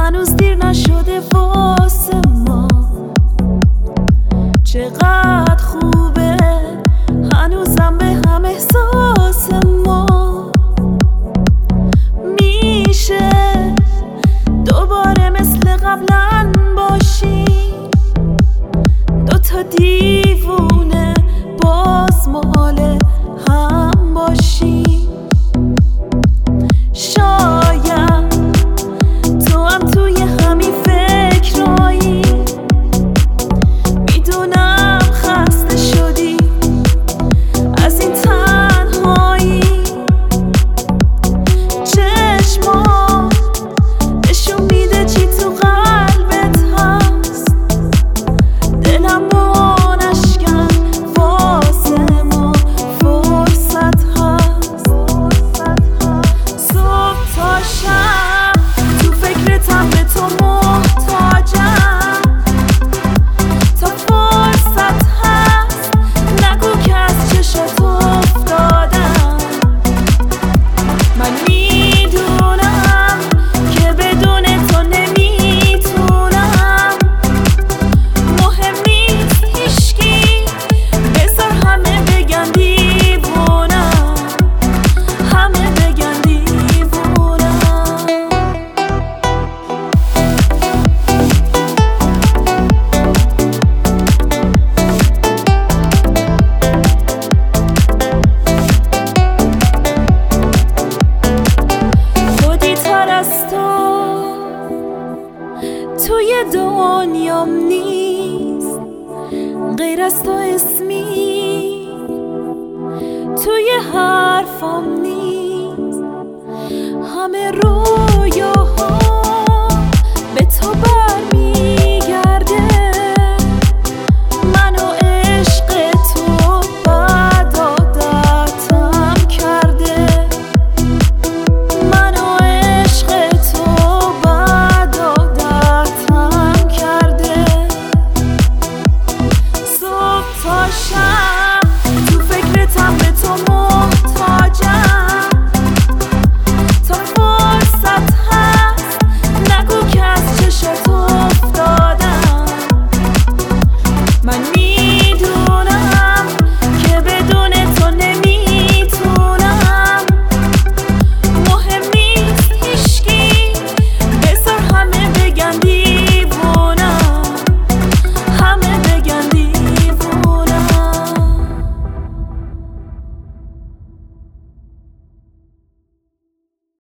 هنوز دیر نشده واسه ما. چقدر خوبه هنوزم به هم احساس ما. میشه دوباره مثل قبلا باشی، دوتا دیوونه باز مال هم باشی. شاید تو هم توی همین فکرایی، میدونم خسته شدی از این تنهایی. چشما نشون میده چی تو قلبت هست، دلم نشکن واسه ما فرصت هست. صبح تا شب تو فکرتم، به تو محتاجم. تا فرصت هست نگو که از چشات افتادم. من میدونم که بدون تو نمیتونم. مهم نیست هیچکی، بذار همه بگن دیوونم، همه بگن دیوونم. خودی تر از تو توی دنیام نیست، غیر از تو اسمی توی حرفام نیست.